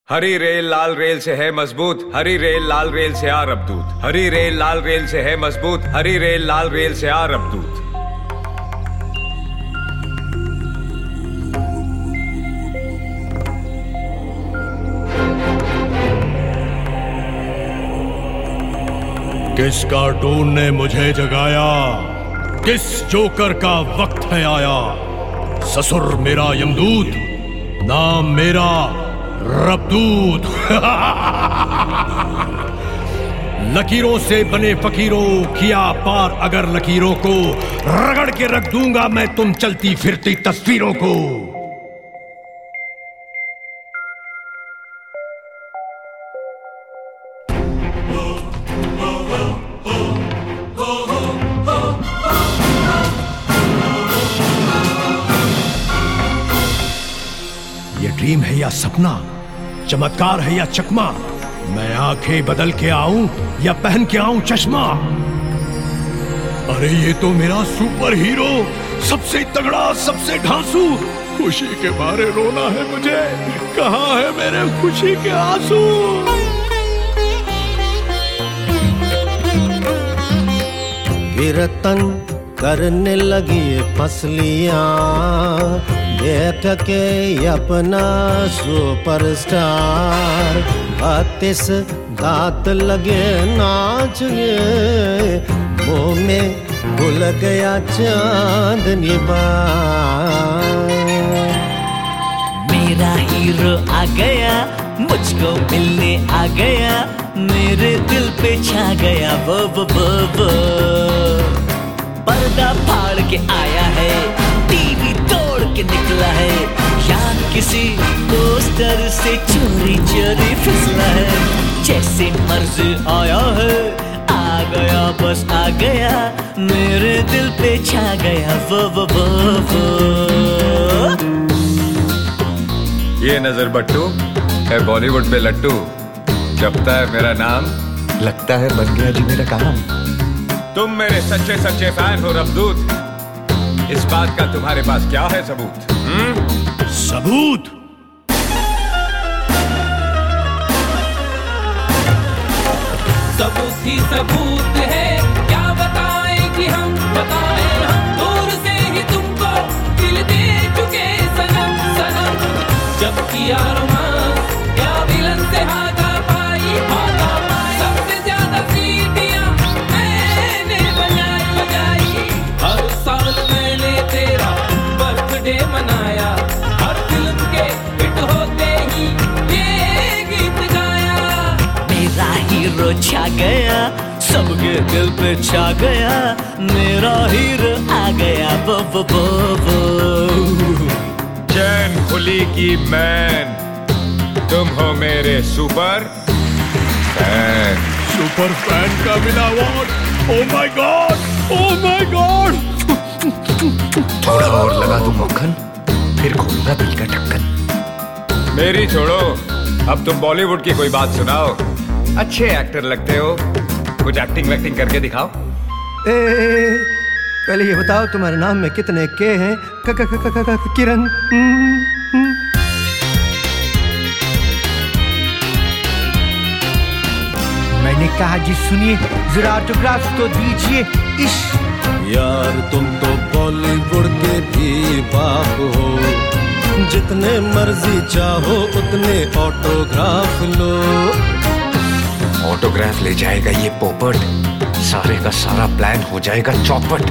हरी rail लाल rail से है मजबूत, हरी रेल लाल रेल से आ रबदूत। हरी रेल लाल रेल से है मजबूत, हरी रेल लाल रेल से आ रबदूत। किस कार्टून ने मुझे जगाया? किस जोकर का वक्त है आया? ससुर मेरा यमदूत, नाम मेरा रबदूत। लकीरों से बने फकीरों, किया पार अगर लकीरों को, रगड़ के रख दूंगा मैं तुम चलती फिरती तस्वीरों को। ये ड्रीम है या सपना, चमत्कार है या चकमा, मैं आंखें बदल के आऊं या पहन के आऊं चश्मा। अरे ये तो मेरा सुपर हीरो, सबसे तगड़ा, सबसे ढांसू। खुशी के मारे रोना है मुझे, कहां है मेरे खुशी के आंसू? कीर्तन करने लगी फसलियां, देख के अपना सुपरस्टार। 32 दांत लगे नाचने, मुंह में भूल गया चांदनी बार। मेरा हीरो आ गया, मुझको मिलने आ गया, मेरे दिल पे छा गया वो पर्दा फाड़ के आया है, टीवी तोड़ के निकला है, या किसी पोस्टर से चोरी चोरी फिसला है। जैसे मर्जी आया है, आ गया बस आ गया, मेरे दिल पे छा गया वो। ये नजर बट्टू है बॉलीवुड पे लट्टू, जपता है मेरा नाम, लगता है बन गया जी मेरा काम। तुम मेरे सच्चे सच्चे फैन हो रबदूत, इस बात का तुम्हारे पास क्या है सबूत? सबूत? सबूत ही सबूत है, क्या बताएं कि हम बताएं, हम दूर से ही तुमको दिल दे चुके सनम सनम। जब किया रोमांस, क्या विलन से हाथा पाई, सबसे ज्यादा सीटियां मैंने बजाई। हर साल मैंने तेरा बर्थडे मनाया, हर फिल्म के हिट होते ही ये गीत गाया। मेरा हीरो छा गया, सबके दिल पे छा गया, मेरा हीरो आ गया वो। चैन खुली की मैन, तुम हो मेरे सुपर फैन। सुपर फैन का मिला award, oh my God, oh my God. थोड़ा और लगा दूं मक्खन, फिर खोलूंगा दिल का ढक्कन। मेरी छोड़ो, अब तुम बॉलीवुड की कोई बात सुनाओ। अच्छे एक्टर लगते हो, कुछ एक्टिंग वैक्टिंग करके दिखाओ। पहले ये बताओ तुम्हारे नाम में कितने के हैं? किरण। मैंने कहा जी सुनिए, जरा ऑटोग्राफ तो दीजिए। इश यार तुम तो बॉलीवुड के भी बाप हो, जितने मर्जी चाहो उतने ऑटोग्राफ लो। ऑटोग्राफ ले जाएगा ये पोपट, सारे का सारा प्लान हो जाएगा चौपट।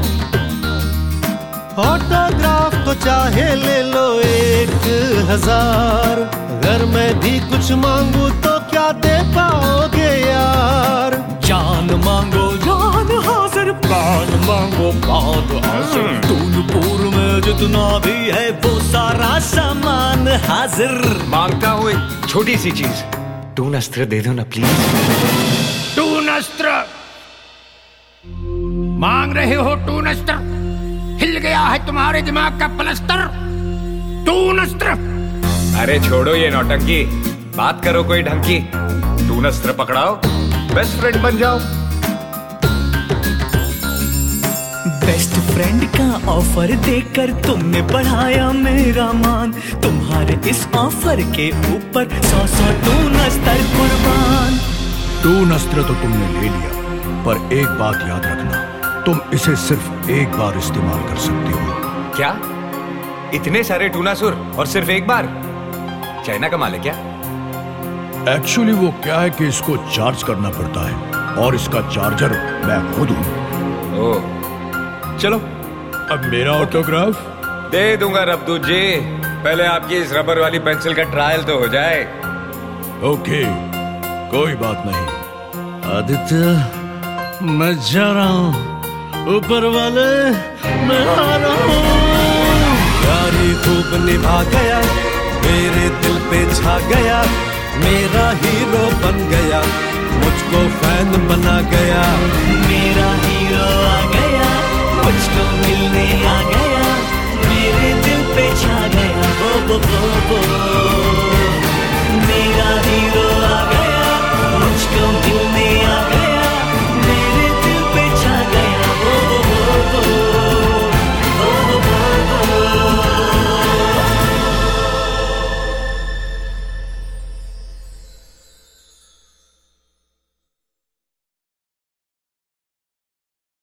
ऑटोग्राफ तो चाहे ले लो 1000, अगर मैं भी कुछ मांगू तो क्या दे पाओगे यार? जान मांगो जान हाजिर, प्राण मांगो प्राण हाजिर, टूलपुर में जितना भी है वो सारा सामान हाजिर। मांगता हूँ एक छोटी सी चीज, टून अस्त्र दे दो ना प्लीज। टून अस्त्र मांग रहे हो? टून अस्त्र हिल गया है तुम्हारे दिमाग का प्लस्तर? टून अस्त्र? अरे छोड़ो ये नौटंकी, बात करो कोई ढंग की। टून अस्त्र पकड़ाओ, बेस्ट फ्रेंड बन जाओ। बेस्ट फ्रेंड का ऑफर देकर तुमने बढ़ाया मेरा मान। तुम्हारे इस ऑफर के ऊपर 100 टून अस्तर कुर्बान। टून अस्त्र तो तुमने ले लिया, पर एक बात याद रखना, तुम इसे सिर्फ एक बार इस्तेमाल कर सकते हो। क्या? इतने सारे टूनासुर और सिर्फ एक बार? चाइना का माल है क्या? एक्चुअली वो क्या है कि इसको चार्ज करना पड़ता है और इसका चार्जर मैं खुद हूं। ओह, चलो। अब मेरा ऑटोग्राफ दे दूंगा रबदूत जी, पहले आपकी इस रबर वाली पेंसिल का ट्रायल तो हो जाए। ओके, कोई बात नहीं। आदित्य, मैं जा रहा हूँ, ऊपर वाले मैं आ रहा हूँ। यारी खूब निभा गया, मेरे दिल पे छा गया, मेरा हीरो बन गया, मुझको फैन बना गया। मेरा हीरो आ गया, मुझको मिलने आ गया, मेरे दिल पे छा गया। बो बो बो बो।